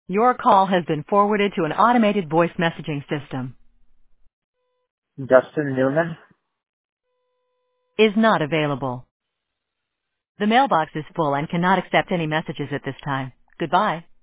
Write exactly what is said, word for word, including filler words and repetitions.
Your call has been forwarded to an automated voice messaging system. Justin Newman. Is not available. The mailbox is full and cannot accept any messages at this time. Goodbye.